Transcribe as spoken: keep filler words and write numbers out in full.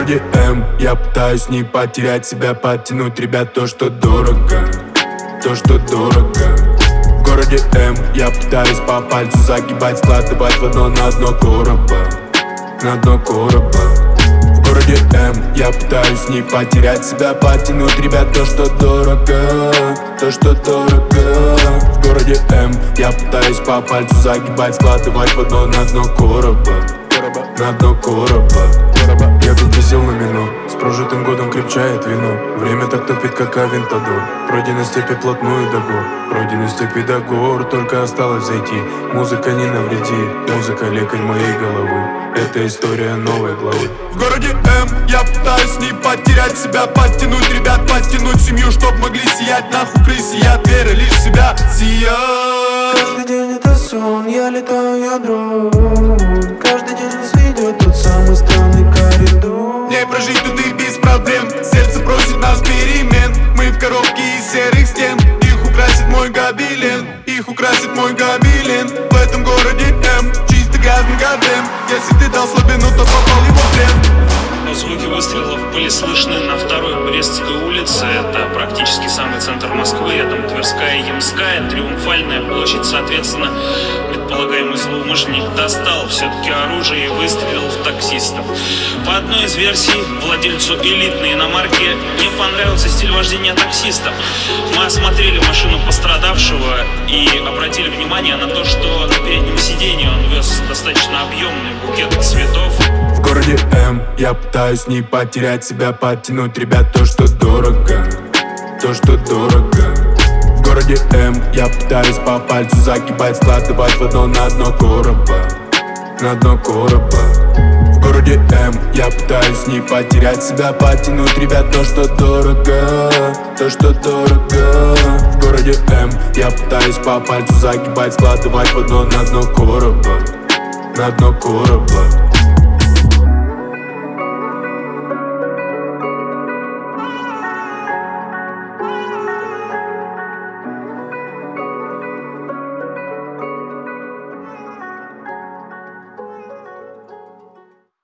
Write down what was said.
городе М я пытаюсь не потерять себя, подтянуть, ребят, то, что дорого, то, что дорого. В городе М я пытаюсь по пальцу загибать, складывать в одно на дно короба, на дно короба. В городе М я пытаюсь не потерять себя, подтянуть, ребят, то, что дорого, то, что дорого. В городе М я пытаюсь по пальцу загибать, складывать в одно на дно короба, на дно короба. Я тут присел на мину, с прожитым годом крепчает вино. Время так топит, как авентадор. Пройдены степи плотную до гор, пройдены степи до гор. Только осталось зайти, музыка не навреди. Музыка лекарь моей головы, это история новой главы. В городе М я пытаюсь не потерять себя, подтянуть, ребят, подтянуть семью, чтоб могли сиять. Нахуй крыси, я верю лишь в себя сиять. Каждый день это сон, я летаю, я дрон. Каждый день нас ведет тот самый странный коридор. Мне прожить тут и без проблем, сердце просит нас перемен. Мы в коробке из серых стен, их украсит мой гобелен, их украсит мой гобелен. В этом городе М чисто грязный гадем. Если ты дал слабину, то попал его в плен. Звуки выстрелов были слышны на второй Брестской улице. Это практически самый центр Москвы. Рядом Тверская и Ямская, Триумфальная площадь. Соответственно, предполагаемый злоумышленник достал все-таки оружие и выстрелил в таксистов. По одной из версий, владельцу элитной иномарки не понравился стиль вождения таксиста. Мы осмотрели машину пострадавшего и обратили внимание на то, что на переднем сиденье он вез достаточно объемный букет цветов. В городе М я пытаюсь не потерять себя, подтянуть, ребят, то, что дорого, то, что дорого. В городе М я пытаюсь по пальцу загибать, складывать в одно на дно короба, на дно короба. В городе М я пытаюсь не потерять себя, подтянуть, ребят, то, что дорого, то, что дорого. В городе М я пытаюсь по пальцу загибать, складывать в одно на дно короба, на дно короба.